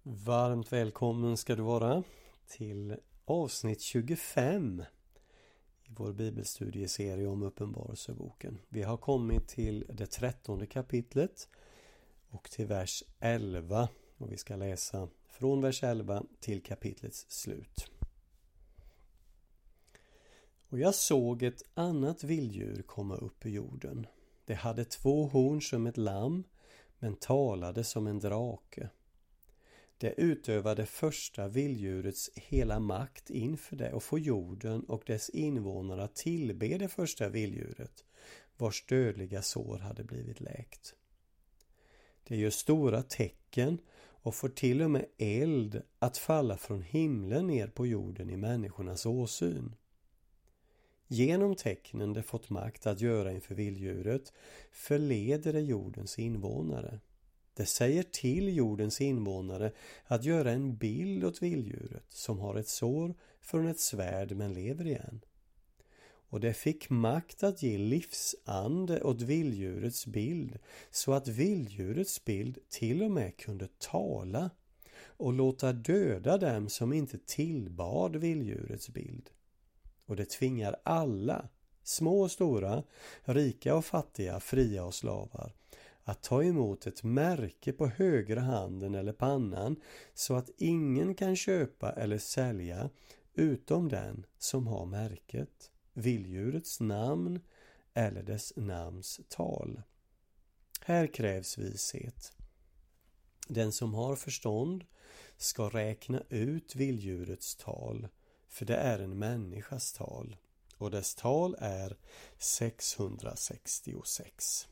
Varmt välkommen ska du vara till avsnitt 25 i vår bibelstudieserie om Uppenbarelseboken. Vi har kommit till det 13:e kapitlet och till vers 11 och vi ska läsa från vers 11 till kapitlets slut. Och jag såg ett annat vilddjur komma upp ur jorden. Det hade 2 horn som ett lamm men talade som en drake. Det utövade första vilddjurets hela makt inför det och få jorden och dess invånare att tillbe det första vilddjuret, vars dödliga sår hade blivit läkt. Det gör stora tecken och får till och med eld att falla från himlen ner på jorden i människornas åsyn. Genom tecknen det fått makt att göra inför vilddjuret förleder det jordens invånare. Det säger till jordens invånare att göra en bild åt vilddjuret som har ett sår från ett svärd men lever igen. Och det fick makt att ge livsande åt vilddjurets bild så att vilddjurets bild till och med kunde tala och låta döda dem som inte tillbad vilddjurets bild. Och det tvingar alla, små och stora, rika och fattiga, fria och slavar, att ta emot ett märke på högra handen eller pannan så att ingen kan köpa eller sälja utom den som har märket, vilddjurets namn eller dess namns tal. Här krävs vishet. Den som har förstånd ska räkna ut vilddjurets tal, för det är en människas tal, och dess tal är 666.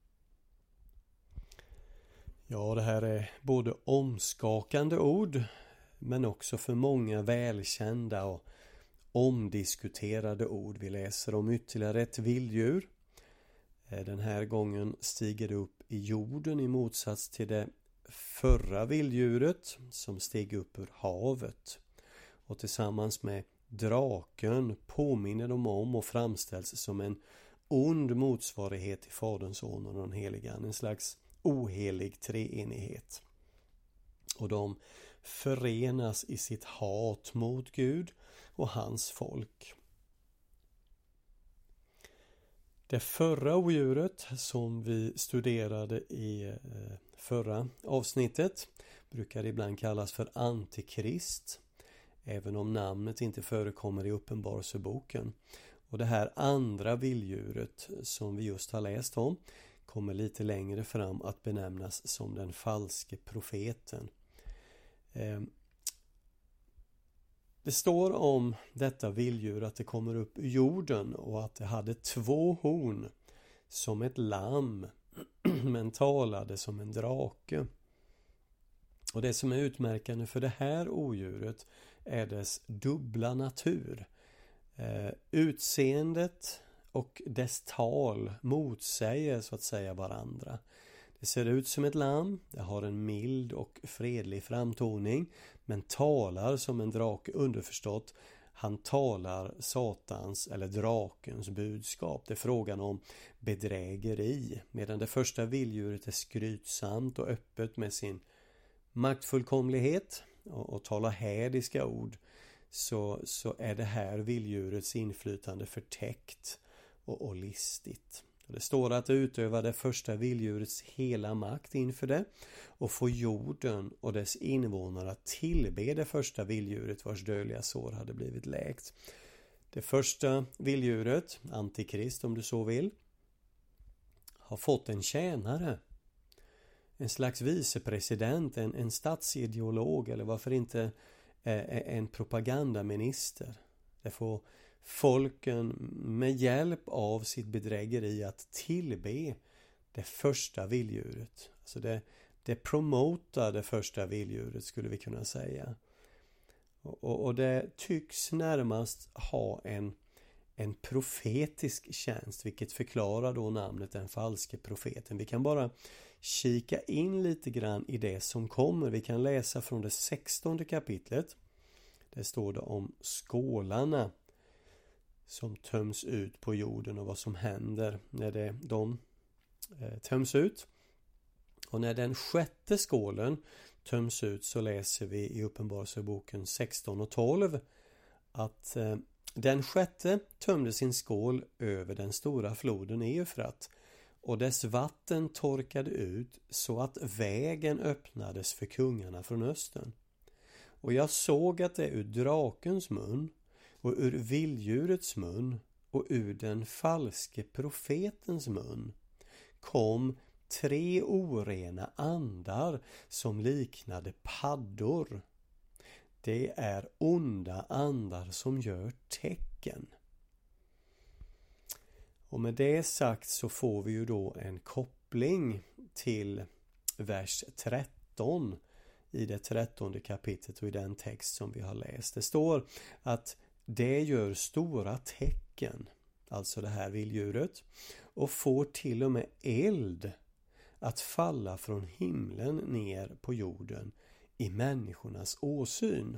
Ja, det här är både omskakande ord men också för många välkända och omdiskuterade ord. Vi läser om ytterligare ett vilddjur. Den här gången stiger det upp i jorden i motsats till det förra vilddjuret som steg upp ur havet. Och tillsammans med draken påminner de om och framställs som en ond motsvarighet till Faderns, Sonen och den helige Ande. En slags ohelig treenighet. Och de förenas i sitt hat mot Gud och hans folk. Det förra odjuret som vi studerade i förra avsnittet brukar ibland kallas för Antikrist, även om namnet inte förekommer i Uppenbarelseboken. Och det här andra vilddjuret som vi just har läst om kommer lite längre fram att benämnas som den falske profeten. Det står om detta vilddjur att det kommer upp ur jorden och att det hade 2 horn som ett lamm men talade som en drake. Och det som är utmärkande för det här odjuret är dess dubbla natur. Utseendet och dess tal motsäger så att säga varandra. Det ser ut som ett lamm, det har en mild och fredlig framtoning men talar som en drake, underförstått. Han talar satans eller drakens budskap. Det är frågan om bedrägeri. Medan det första vilddjuret är skrytsamt och öppet med sin maktfullkomlighet och talar hädiska ord, så är det här vilddjurets inflytande förtäckt och listigt. Det står att det utövar det första vilddjurets hela makt inför det och får jorden och dess invånare att tillbe det första vilddjuret vars dödliga sår hade blivit läkt. Det första vilddjuret, Antikrist om du så vill, har fått en tjänare. En slags vicepresident, en statsideolog eller varför inte en propagandaminister. Det får folken med hjälp av sitt bedrägeri att tillbe det första vilddjuret. Alltså det promotar det första vilddjuret skulle vi kunna säga. Och det tycks närmast ha en profetisk tjänst, vilket förklarar då namnet den falske profeten. Vi kan bara kika in lite grann i det som kommer. Vi kan läsa från det 16:e kapitlet. Det står det om skålarna som töms ut på jorden och vad som händer när de töms ut. Och när den 6:e skålen töms ut så läser vi i Uppenbarelseboken 16 och 12 att den sjätte tömde sin skål över den stora floden Eufrat och dess vatten torkade ut så att vägen öppnades för kungarna från östern. Och jag såg att det ur drakens mun och ur vilddjurets mun och ur den falske profetens mun kom 3 orena andar som liknade paddor. Det är onda andar som gör tecken. Och med det sagt så får vi ju då en koppling till vers 13 i det 13:e kapitlet och i den text som vi har läst. Det står att det gör stora tecken, alltså det här vilddjuret, och får till och med eld att falla från himlen ner på jorden i människornas åsyn.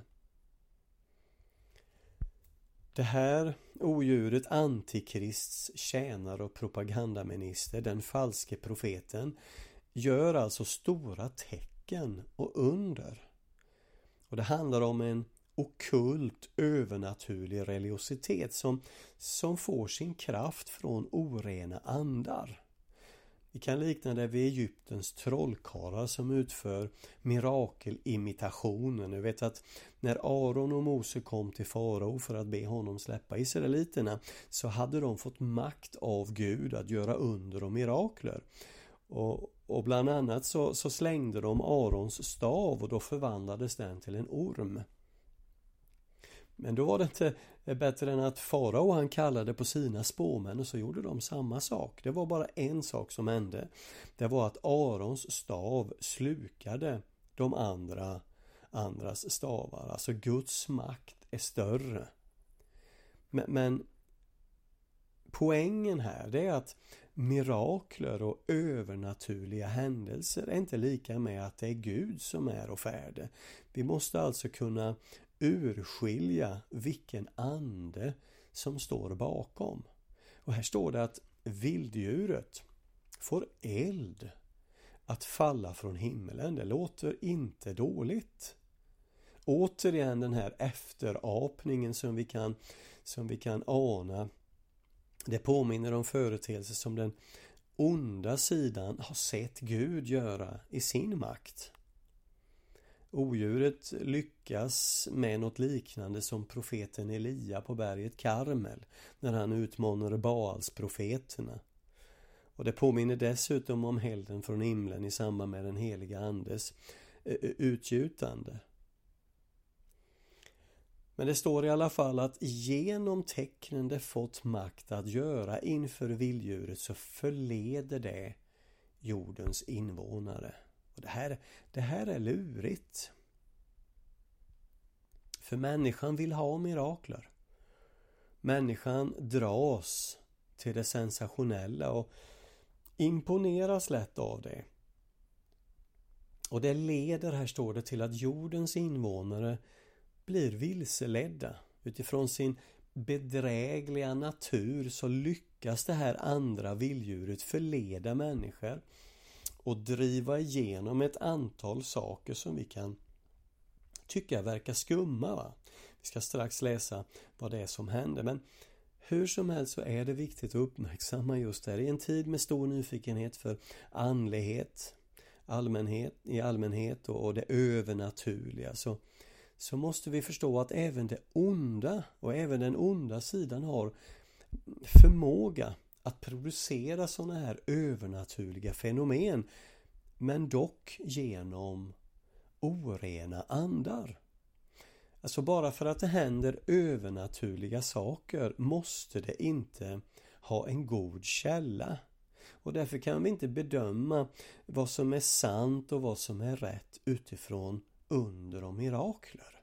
Det här odjuret, Antikrists tjänare och propagandaminister, den falske profeten, gör alltså stora tecken och under. Och det handlar om en ockult, övernaturlig religiositet som får sin kraft från orena andar. Vi kan likna det vid Egyptens trollkarlar som utför mirakelimitationen. Jag vet att när Aron och Mose kom till farao för att be honom släppa israeliterna så hade de fått makt av Gud att göra under och mirakler. Och bland annat så slängde de Arons stav och då förvandlades den till en orm. Men då var det inte bättre än att farao han kallade på sina spåmän och så gjorde de samma sak. Det var bara en sak som hände. Det var att Arons stav slukade de andras stavar. Alltså Guds makt är större. Men poängen här det är att mirakler och övernaturliga händelser är inte lika med att det är Gud som är och färde. Vi måste alltså kunna urskilja vilken ande som står bakom. Och här står det att vilddjuret får eld att falla från himlen. Det låter inte dåligt. Återigen den här efterapningen som vi kan ana. Det påminner om företeelser som den onda sidan har sett Gud göra i sin makt. Odjuret lyckas med något liknande som profeten Elia på berget Karmel när han utmanade Baalsprofeterna. Och det påminner dessutom om helden från himlen i samband med den heliga andes utgjutande. Men det står i alla fall att genom tecknen det fått makt att göra inför vilddjuret så förleder det jordens invånare. Och det här är lurigt. För människan vill ha mirakler. Människan dras till det sensationella och imponeras lätt av det. Och det leder, här står det, till att jordens invånare blir vilseledda. Utifrån sin bedrägliga natur så lyckas det här andra vilddjuret förleda människor och driva igenom ett antal saker som vi kan tycka verkar skumma. Va? Vi ska strax läsa vad det är som händer. Men hur som helst så är det viktigt att uppmärksamma just det här. I en tid med stor nyfikenhet för andlighet, i allmänhet och det övernaturliga så måste vi förstå att även det onda och även den onda sidan har förmåga att producera sådana här övernaturliga fenomen, men dock genom orena andar. Alltså bara för att det händer övernaturliga saker måste det inte ha en god källa. Och därför kan vi inte bedöma vad som är sant och vad som är rätt utifrån under och mirakler.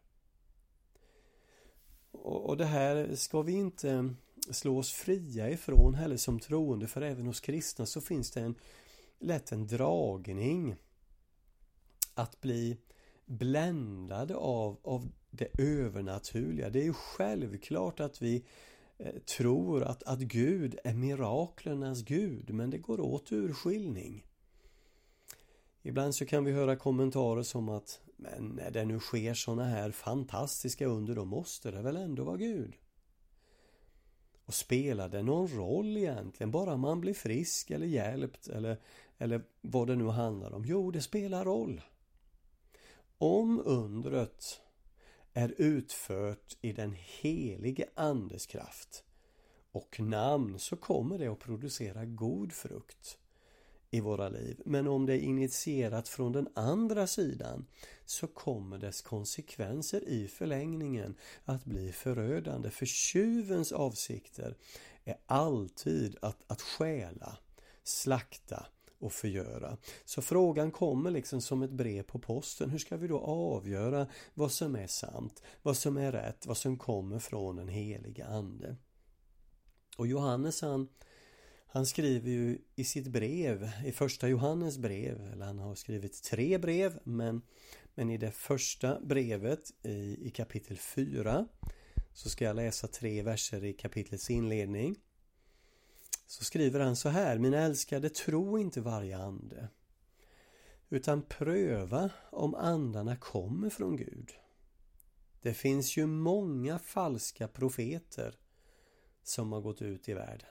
Och det här ska vi inte slå oss fria ifrån heller som troende, för även hos kristna så finns det lätt en dragning att bli bländade av det övernaturliga. Det är ju självklart att vi tror att Gud är miraklernas Gud, men det går åt urskiljning. Ibland så kan vi höra kommentarer som att men när det nu sker sådana här fantastiska under, då måste det väl ändå vara Gud. Och spelar det någon roll egentligen? Bara man blir frisk eller hjälpt eller vad det nu handlar om. Jo, det spelar roll. Om undret är utfört i den helige andes kraft och namn, så kommer det att producera god frukt i våra liv. Men om det är initierat från den andra sidan, så kommer dess konsekvenser i förlängningen att bli förödande. För tjuvens avsikter är alltid att stjäla, slakta och förgöra. Så frågan kommer liksom som ett brev på posten. Hur ska vi då avgöra vad som är sant, vad som är rätt, vad som kommer från den helige ande? Och Johannes han skriver ju i sitt brev, i första Johannes brev, eller han har skrivit 3 brev, men i det första brevet i kapitel 4, så ska jag läsa 3 verser i kapitlets inledning. Så skriver han så här: mina älskade, tro inte varje ande, utan pröva om andarna kommer från Gud. Det finns ju många falska profeter som har gått ut i världen.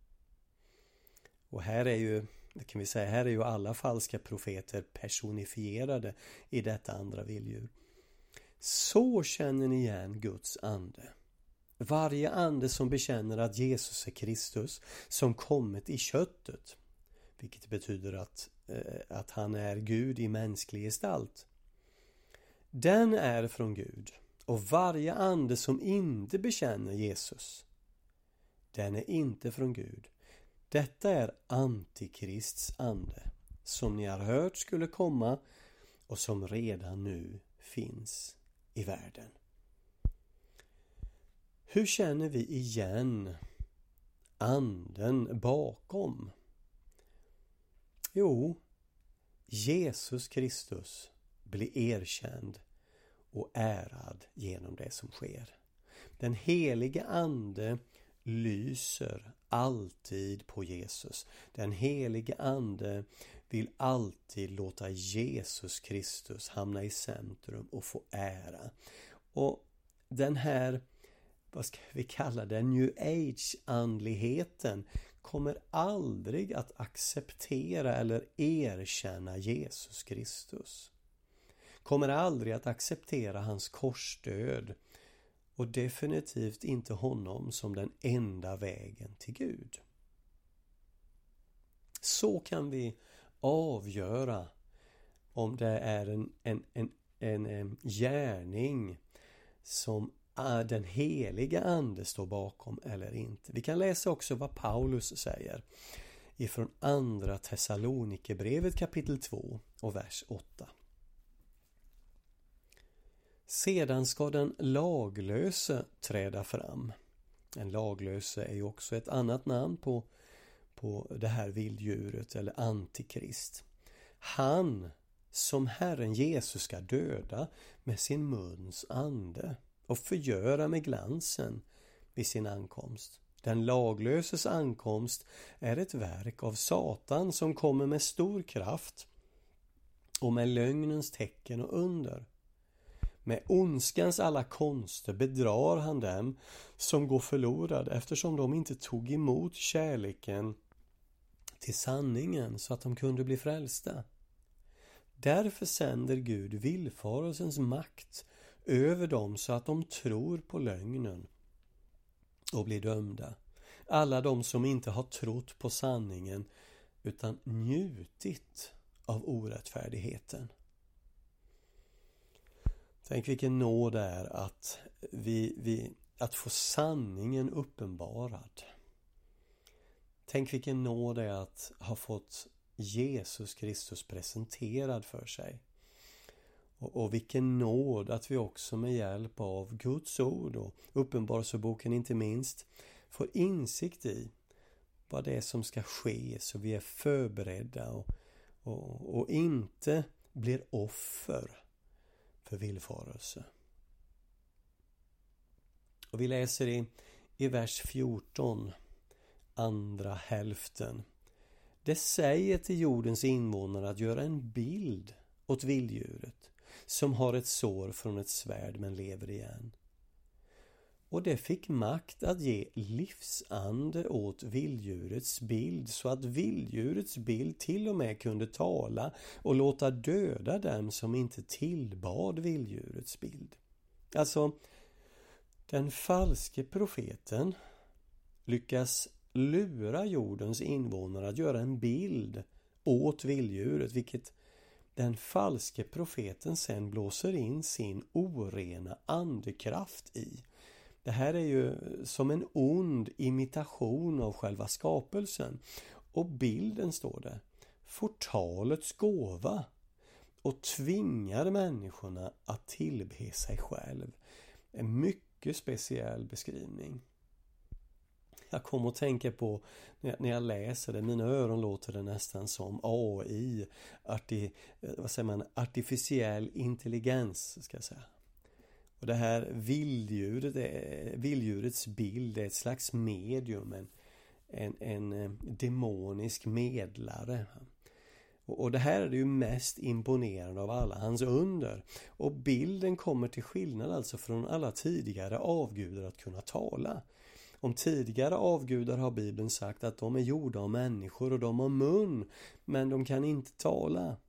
Och här är ju alla falska profeter personifierade i detta andra vilddjur. Så känner ni igen Guds ande. Varje ande som bekänner att Jesus är Kristus som kommit i köttet, vilket betyder att han är Gud i mänsklig gestalt, den är från Gud. Och varje ande som inte bekänner Jesus, den är inte från Gud. Detta är Antikrists ande, som ni har hört skulle komma och som redan nu finns i världen. Hur känner vi igen anden bakom? Jo, Jesus Kristus blir erkänd och ärad genom det som sker. Den helige ande lyser alltid på Jesus. Den helige ande vill alltid låta Jesus Kristus hamna i centrum och få ära. Och den här, vad ska vi kalla det, New Age-andligheten kommer aldrig att acceptera eller erkänna Jesus Kristus. Kommer aldrig att acceptera hans korsdöd. Och definitivt inte honom som den enda vägen till Gud. Så kan vi avgöra om det är en gärning som den heliga ande står bakom eller inte. Vi kan läsa också vad Paulus säger ifrån andra Thessalonikerbrevet kapitel 2 och vers 8. Sedan ska den laglöse träda fram. En laglöse är ju också ett annat namn på det här vilddjuret eller antikrist. Han som Herren Jesus ska döda med sin muns ande och förgöra med glansen vid sin ankomst. Den laglöses ankomst är ett verk av Satan som kommer med stor kraft och med lögnens tecken och under. Med ondskans alla konster bedrar han dem som går förlorade, eftersom de inte tog emot kärleken till sanningen så att de kunde bli frälsta. Därför sänder Gud villfarelsens makt över dem så att de tror på lögnen och blir dömda. Alla de som inte har trott på sanningen utan njutit av orättfärdigheten. Tänk vilken nåd det är att få sanningen uppenbarad. Tänk vilken nåd det är att ha fått Jesus Kristus presenterad för sig. Och vilken nåd att vi också med hjälp av Guds ord och Uppenbarelseboken inte minst får insikt i vad det är som ska ske, så vi är förberedda och inte blir offer för villfarelse. Och vi läser i vers 14, andra hälften. Det säger till jordens invånare att göra en bild åt vilddjuret som har ett sår från ett svärd men lever igen. Och det fick makt att ge livsande åt vilddjurets bild så att vilddjurets bild till och med kunde tala och låta döda dem som inte tillbad vilddjurets bild. Alltså, den falske profeten lyckas lura jordens invånare att göra en bild åt vilddjuret, vilket den falske profeten sen blåser in sin orena andekraft i. Det här är ju som en ond imitation av själva skapelsen. Och bilden, står det, får talets gåva och tvingar människorna att tillbe sig själv. En mycket speciell beskrivning. Jag kommer att tänka på när jag läser det, mina öron låter det nästan som AI, artificiell intelligens ska jag säga. Och det här vilddjurets bild är ett slags medium, en demonisk medlare. Och det här är det ju mest imponerande av alla hans under. Och bilden kommer till skillnad alltså från alla tidigare avgudar att kunna tala. Om tidigare avgudar har Bibeln sagt att de är gjorda av människor och de har mun, men de kan inte tala.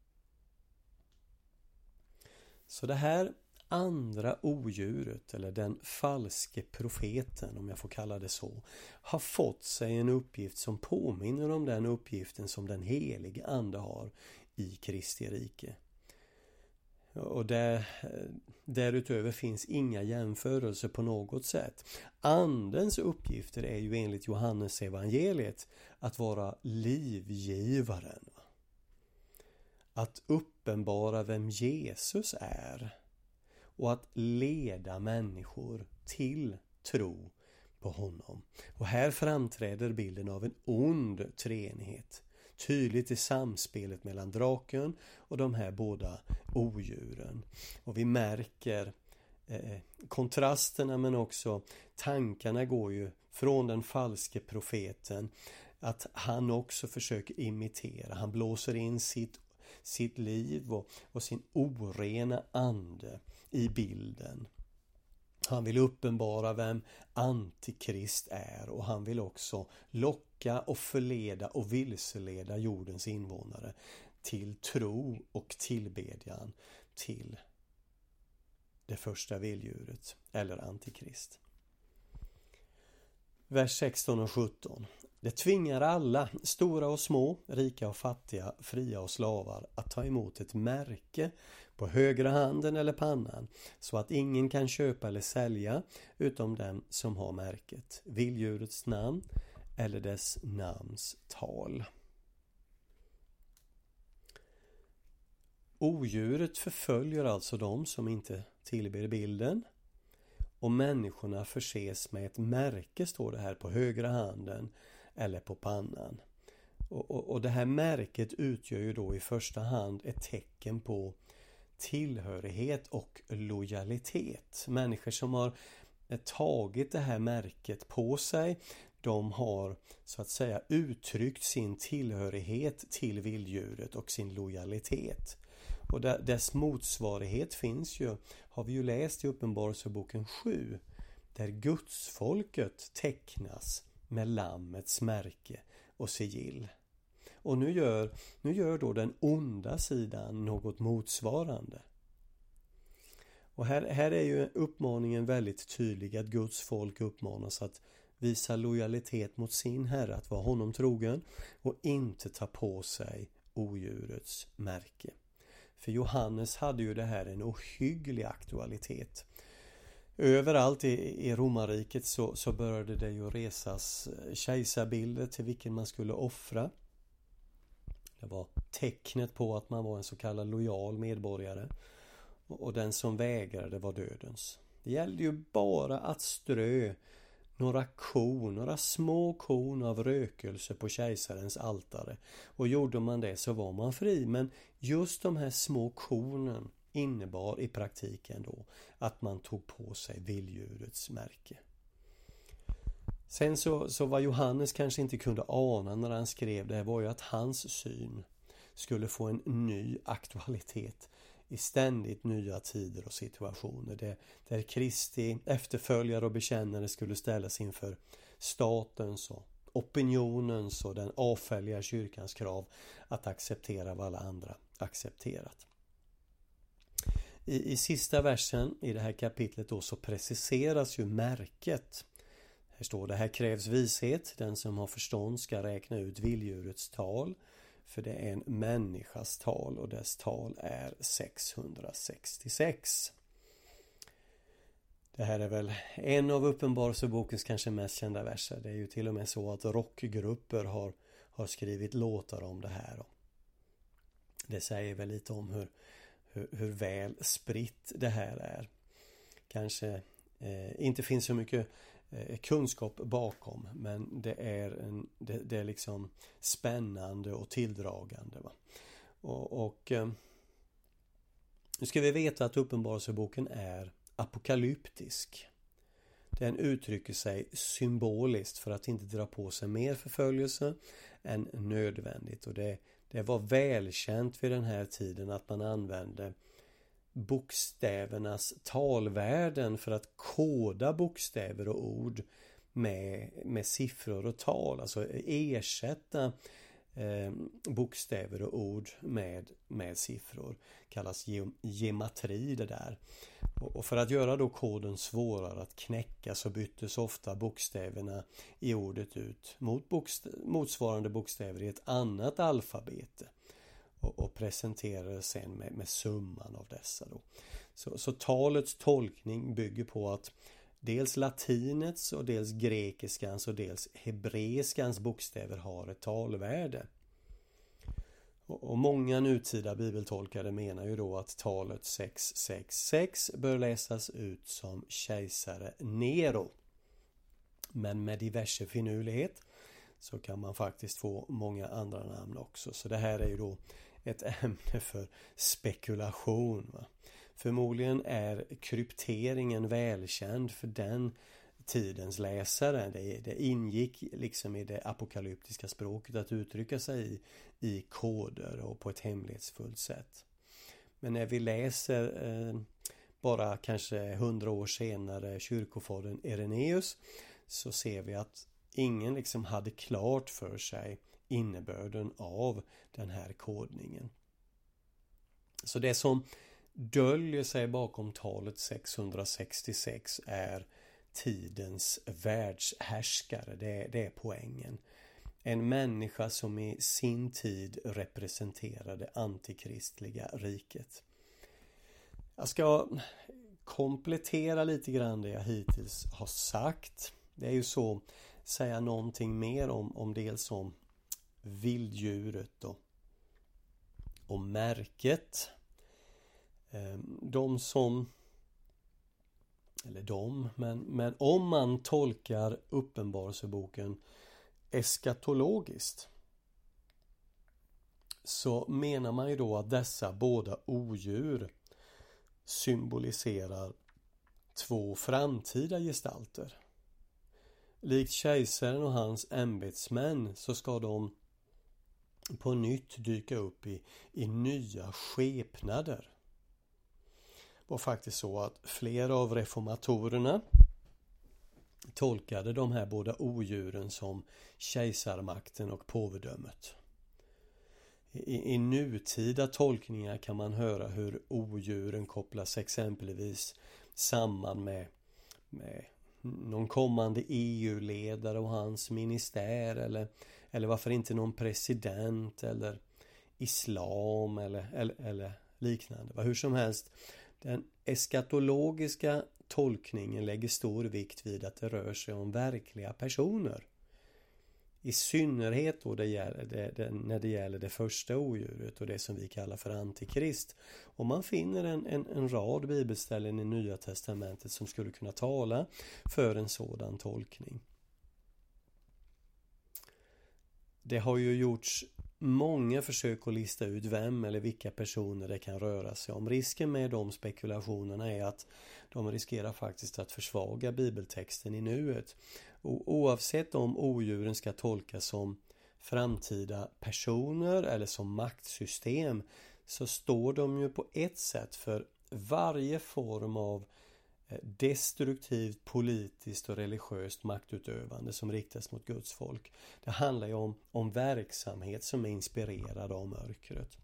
Så det här andra odjuret, eller den falske profeten, om jag får kalla det så, har fått sig en uppgift som påminner om den uppgiften som den helige ande har i Kristi rike. Och därutöver finns inga jämförelser på något sätt. Andens uppgifter är ju enligt Johannes evangeliet att vara livgivaren. Att uppenbara vem Jesus är. Och att leda människor till tro på honom. Och här framträder bilden av en ond treenighet. Tydligt i samspelet mellan draken och de här båda odjuren. Och vi märker kontrasterna, men också tankarna går ju från den falske profeten. Att han också försöker imitera. Han blåser in sitt liv och sin orena ande i bilden. Han vill uppenbara vem Antikrist är, och han vill också locka och förleda och vilseleda jordens invånare till tro och tillbedjan till det första vilddjuret eller Antikrist. Vers 16 och 17. Det tvingar alla, stora och små, rika och fattiga, fria och slavar, att ta emot ett märke på högra handen eller pannan, så att ingen kan köpa eller sälja utom den som har märket, vilddjurets namn eller dess namns tal. Odjuret förföljer alltså de som inte tillber bilden, och människorna förses med ett märke, står det här, på högra handen eller på pannan. Och det här märket utgör ju då i första hand ett tecken på tillhörighet och lojalitet. Människor som har tagit det här märket på sig, de har så att säga uttryckt sin tillhörighet till vilddjuret och sin lojalitet. Och dess motsvarighet finns ju, har vi ju läst i Uppenbarelseboken 7, där Gudsfolket tecknas med lammets märke och sigill. Och nu gör då den onda sidan något motsvarande. Och här är ju uppmaningen väldigt tydlig, att Guds folk uppmanas att visa lojalitet mot sin Herre, att vara honom trogen och inte ta på sig odjurets märke. För Johannes hade ju det här en ohygglig aktualitet. Överallt i romarriket så började det ju resas kejsarbilder till vilken man skulle offra. Det var tecknet på att man var en så kallad lojal medborgare. Och den som vägrade var dödens. Det gällde ju bara att strö några små korn av rökelse på kejsarens altare. Och gjorde man det så var man fri. Men just de här små kornen innebar i praktiken då att man tog på sig vilddjurets märke. Sen så vad Johannes kanske inte kunde ana när han skrev det var ju att hans syn skulle få en ny aktualitet i ständigt nya tider och situationer. Där Kristi efterföljare och bekännare skulle ställas inför statens och opinionens och den avfälliga kyrkans krav att acceptera vad alla andra accepterat. I sista versen i det här kapitlet då så preciseras ju märket. Här står det: här krävs vishet, den som har förstånd ska räkna ut vilddjurets tal, för det är en människas tal och dess tal är 666. Det här är väl en av Uppenbarelsebokens kanske mest kända verser. Det är ju till och med så att rockgrupper har skrivit låtar om det här. Det säger väl lite om hur väl spritt det här är. Kanske inte finns så mycket kunskap bakom, men det är liksom spännande och tilldragande. Va? Och nu ska vi veta att Uppenbarelseboken är apokalyptisk. Den uttrycker sig symboliskt för att inte dra på sig mer förföljelse än nödvändigt. Och det var välkänt vid den här tiden att man använde bokstävernas talvärden för att koda bokstäver och ord med siffror och tal. Alltså ersätta bokstäver och ord med siffror. Kallas gematri det där. Och för att göra då koden svårare att knäcka så byttes ofta bokstäverna i ordet ut mot motsvarande bokstäver i ett annat alfabete. Och presenterades sen med summan av dessa då. Så talets tolkning bygger på att dels latinets och dels grekiskans och dels hebreiskans bokstäver har ett talvärde. Och många nutida bibeltolkare menar ju då att talet 666 bör läsas ut som kejsare Nero. Men med diverse finurlighet så kan man faktiskt få många andra namn också. Så det här är ju då ett ämne för spekulation. Va? Förmodligen är krypteringen välkänd för den tidens läsare. Det ingick liksom i det apokalyptiska språket att uttrycka sig i koder och på ett hemlighetsfullt sätt. Men när vi läser bara kanske 100 år senare kyrkofadern Irenaeus så ser vi att ingen liksom hade klart för sig innebörden av den här kodningen. Så det som döljer sig bakom talet 666 är tidens världshärskare. Det är poängen. En människa som i sin tid representerade antikristliga riket. Jag ska komplettera lite grann det jag hittills har sagt. Det är ju så, säga någonting mer om dels om vilddjuret och märket. Men om man tolkar Uppenbarelseboken eskatologiskt så menar man ju då att dessa båda odjur symboliserar två framtida gestalter. Likt kejsaren och hans ämbetsmän så ska de på nytt dyka upp i nya skepnader. Det var faktiskt så att flera av reformatorerna tolkade de här båda odjuren som kejsarmakten och påvedömet. I nutida tolkningar kan man höra hur odjuren kopplas exempelvis samman med någon kommande EU-ledare och hans ministär eller varför inte någon president eller islam eller liknande. Hur som helst, den eskatologiska tolkningen lägger stor vikt vid att det rör sig om verkliga personer. I synnerhet då när det gäller det första odjuret och det som vi kallar för antikrist. Och man finner en rad bibelställen i Nya testamentet som skulle kunna tala för en sådan tolkning. Det har ju gjorts många försök att lista ut vem eller vilka personer det kan röra sig om. Risken med de spekulationerna är att de riskerar faktiskt att försvaga bibeltexten i nuet. Och oavsett om odjuren ska tolkas som framtida personer eller som maktsystem, så står de ju på ett sätt för varje form av destruktivt politiskt och religiöst maktutövande som riktas mot Guds folk. Det handlar ju om verksamhet som är inspirerad av mörkret.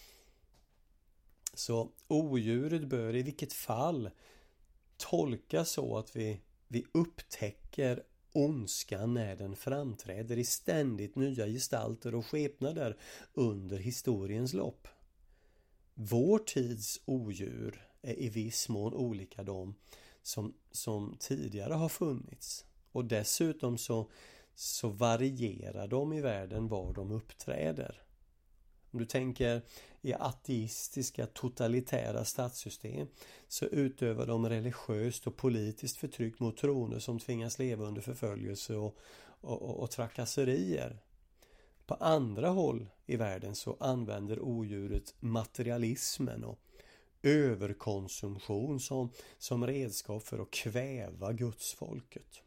Så odjuret bör i vilket fall tolkas så att vi upptäcker ondskan när den framträder i ständigt nya gestalter och skepnader under historiens lopp. Vår tids odjur är i viss mån olika de som tidigare har funnits. Och dessutom så varierar de i världen var de uppträder. Om du tänker i ateistiska totalitära statssystem, så utövar de religiöst och politiskt förtryck mot troende som tvingas leva under förföljelse och trakasserier. På andra håll i världen så använder odjuret materialismen och överkonsumtion som redskap för att kväva gudsfolket.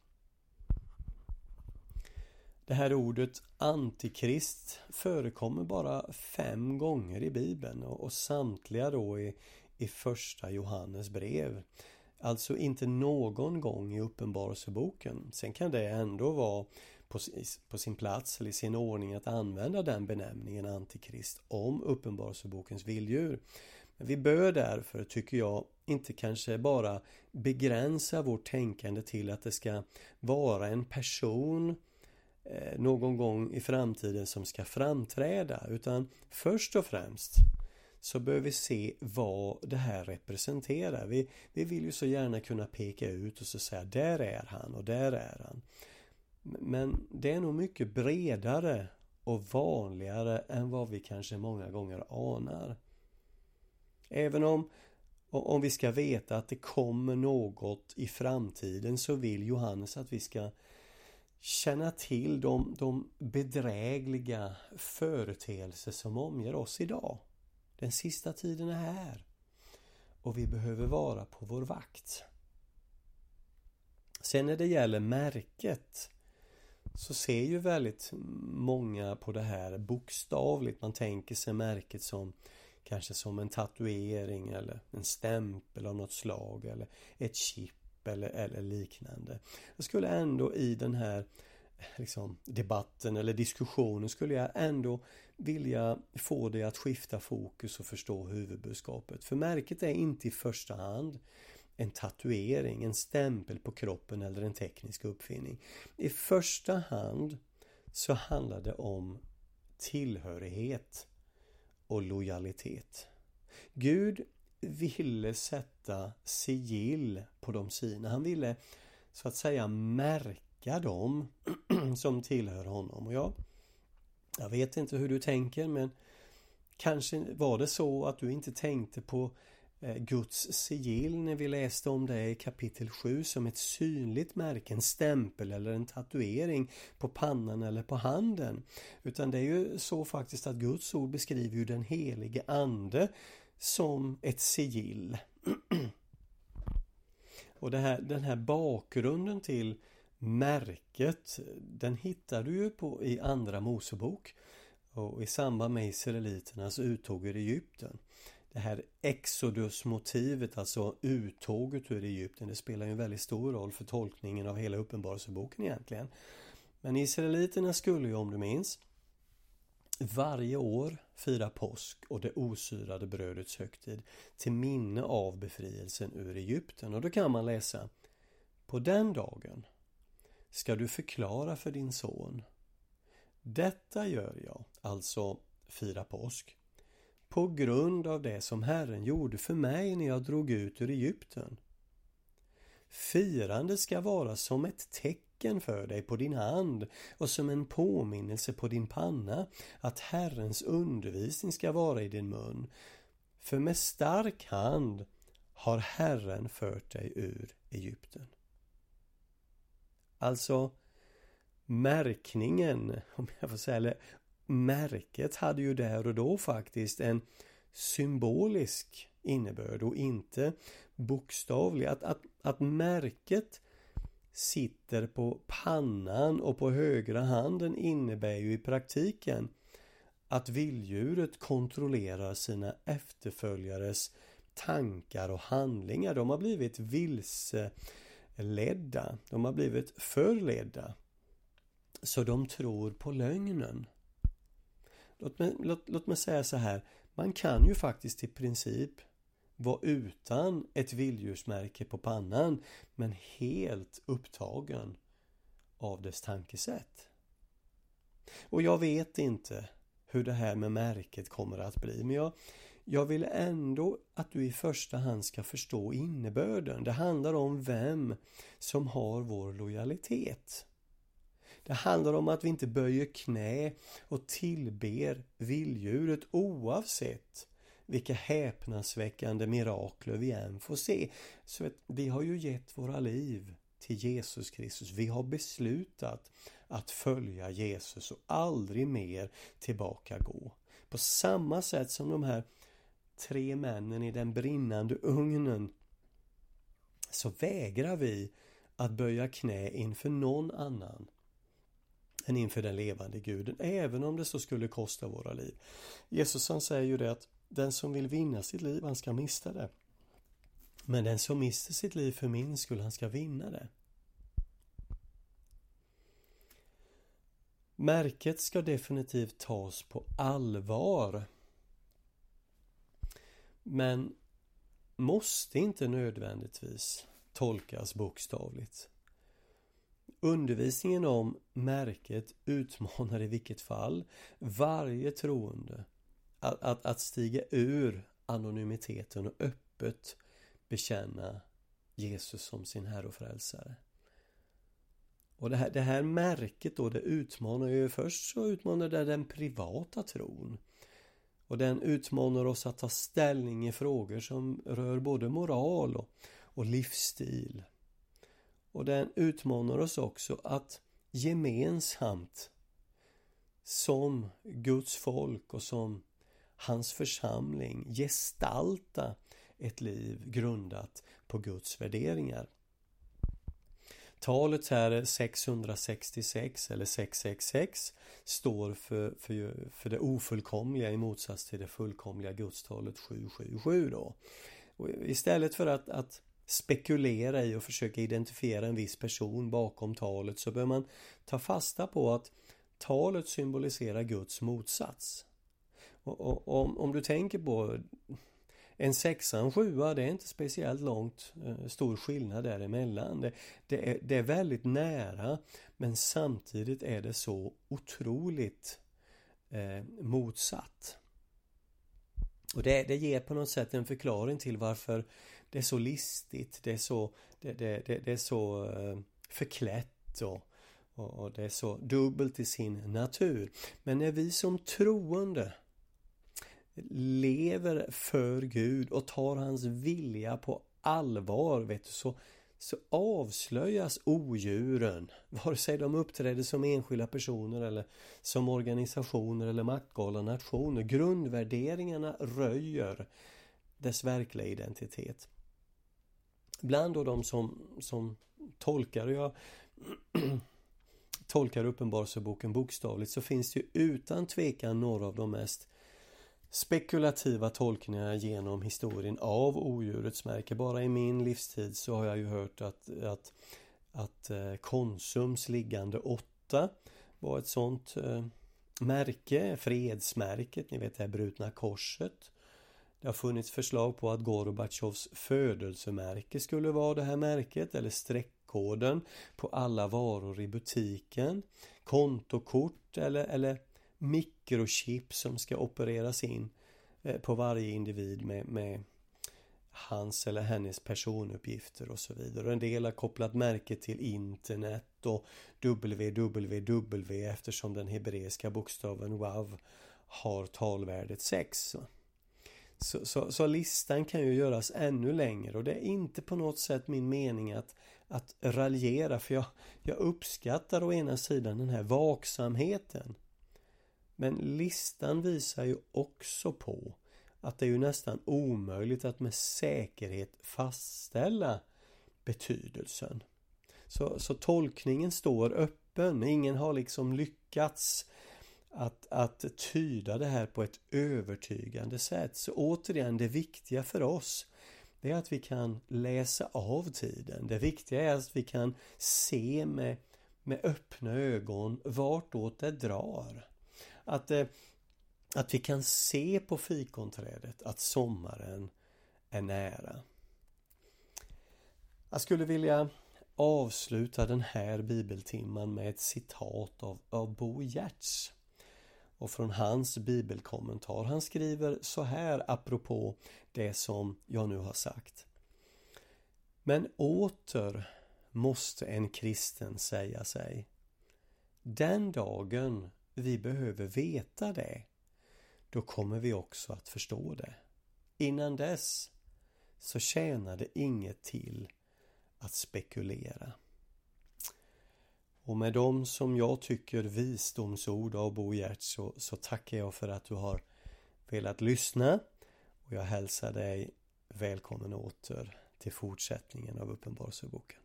Det här ordet antikrist förekommer bara 5 gånger i Bibeln och samtliga då i första Johannes brev. Alltså inte någon gång i Uppenbarelseboken. Sen kan det ändå vara på sin plats eller i sin ordning att använda den benämningen antikrist om Uppenbarelsebokens vilddjur. Men vi bör därför, tycker jag, inte kanske bara begränsa vårt tänkande till att det ska vara en person någon gång i framtiden som ska framträda, utan först och främst så bör vi se vad det här representerar. Vi vill ju så gärna kunna peka ut och så säga där är han och där är han. Men det är nog mycket bredare och vanligare än vad vi kanske många gånger anar. Även om vi ska veta att det kommer något i framtiden, så vill Johannes att vi ska känna till de bedrägliga företeelser som omger oss idag. Den sista tiden är här och vi behöver vara på vår vakt. Sen när det gäller märket så ser ju väldigt många på det här bokstavligt. Man tänker sig märket som kanske som en tatuering eller en stämpel av något slag eller ett chip eller liknande. Jag skulle ändå i den här debatten eller diskussionen skulle jag ändå vilja få dig att skifta fokus och förstå huvudbudskapet. För märket är inte i första hand en tatuering, en stämpel på kroppen eller en teknisk uppfinning. I första hand så handlar det om tillhörighet och lojalitet. Gud ville sätta sigill på de sina. Han ville så att säga märka dem som tillhör honom. Och jag vet inte hur du tänker, men kanske var det så att du inte tänkte på Guds sigill när vi läste om det i kapitel 7 som ett synligt märke, en stämpel eller en tatuering på pannan eller på handen. Utan det är ju så faktiskt att Guds ord beskriver ju den helige ande som ett sigill. Och den här bakgrunden till märket, den hittar du ju i andra Mosebok och i samband med israeliternas uttåg ur Egypten. Det här Exodus-motivet, alltså uttåget ur Egypten, det spelar ju en väldigt stor roll för tolkningen av hela Uppenbarelseboken egentligen. Men israeliterna skulle ju, om du minns, varje år fira påsk och det osyrade brödets högtid till minne av befrielsen ur Egypten. Och då kan man läsa: på den dagen ska du förklara för din son: detta gör jag, alltså fira påsk, på grund av det som Herren gjorde för mig när jag drog ut ur Egypten. Firande ska vara som ett tecken för dig på din hand och som en påminnelse på din panna, att Herrens undervisning ska vara i din mun. För med stark hand har Herren fört dig ur Egypten. Alltså märkningen, om jag får säga, eller märket hade ju där och då faktiskt en symbolisk innebörd och inte bokstavlig. Att märket sitter på pannan och på högra handen innebär ju i praktiken att vilddjuret kontrollerar sina efterföljares tankar och handlingar. De har blivit vilseledda. De har blivit förledda. Så de tror på lögnen. Låt mig säga så här. Man kan ju faktiskt i princip vara utan ett vilddjursmärke på pannan, men helt upptagen av dess tankesätt. Och jag vet inte hur det här med märket kommer att bli, men jag vill ändå att du i första hand ska förstå innebörden. Det handlar om vem som har vår lojalitet. Det handlar om att vi inte böjer knä och tillber vilddjuret oavsett vilka häpnadsväckande mirakler vi än får se. Så vi har ju gett våra liv till Jesus Kristus. Vi har beslutat att följa Jesus och aldrig mer tillbaka gå. På samma sätt som de här 3 männen i den brinnande ugnen, så vägrar vi att böja knä inför någon annan än inför den levande Guden, även om det så skulle kosta våra liv. Jesus han säger ju det att den som vill vinna sitt liv, han ska mista det. Men den som mister sitt liv för min skull, han ska vinna det. Märket ska definitivt tas på allvar. Men måste inte nödvändigtvis tolkas bokstavligt. Undervisningen om märket utmanar i vilket fall varje troende att stiga ur anonymiteten och öppet bekänna Jesus som sin Herre och Frälsare. Och det här märket då, det utmanar ju först, så utmanar det den privata tron. Och den utmanar oss att ta ställning i frågor som rör både moral och livsstil. Och den utmanar oss också att gemensamt som Guds folk och som hans församling gestalta ett liv grundat på Guds värderingar. Talet här 666 eller 666 står för det ofullkomliga i motsats till det fullkomliga gudstalet 777 då. Och istället för att spekulera i och försöka identifiera en viss person bakom talet, så bör man ta fasta på att talet symboliserar Guds motsats. Och om du tänker på en 6 och en 7, det är inte speciellt långt stor skillnad däremellan. Det är väldigt nära, men samtidigt är det så otroligt motsatt. Och det ger på något sätt en förklaring till varför det är så listigt, det är så förklätt och det är så dubbelt i sin natur. Men när vi som troende lever för Gud och tar hans vilja på allvar, så avslöjas odjuren, vare sig de uppträder som enskilda personer eller som organisationer eller maktgalna nationer. Grundvärderingarna röjer dess verkliga identitet. Bland då de som tolkar, och jag tolkar Uppenbarelseboken bokstavligt, så finns det ju utan tvekan några av de mest spekulativa tolkningar genom historien av odjurets märke. Bara i min livstid så har jag ju hört att Konsums liggande 8 var ett sånt märke, fredsmärket, ni vet det här brutna korset. Det har funnits förslag på att Gorbatjovs födelsemärke skulle vara det här märket, eller streckkoden på alla varor i butiken, kontokort eller mikrochip som ska opereras in på varje individ med hans eller hennes personuppgifter och så vidare. En del har kopplat märke till internet och www eftersom den hebreiska bokstaven wav har talvärdet 6. Så listan kan ju göras ännu längre, och det är inte på något sätt min mening att raljera, för jag uppskattar å ena sidan den här vaksamheten Men listan visar ju också på att det är ju nästan omöjligt att med säkerhet fastställa betydelsen. Så tolkningen står öppen. Ingen har liksom lyckats att tyda det här på ett övertygande sätt. Så återigen, det viktiga för oss, det är att vi kan läsa av tiden. Det viktiga är att vi kan se med öppna ögon vartåt det drar. Att vi kan se på fikonträdet att sommaren är nära. Jag skulle vilja avsluta den här bibeltimman med ett citat av Bo Giertz. Och från hans bibelkommentar. Han skriver så här apropå det som jag nu har sagt. Men åter måste en kristen säga sig: den dagen vi behöver veta det, då kommer vi också att förstå det. Innan dess så tjänar det inget till att spekulera. Och med dem som jag tycker visdomsord av Bo Giertz så tackar jag för att du har velat lyssna. Och jag hälsar dig välkommen åter till fortsättningen av Uppenbarelseboken.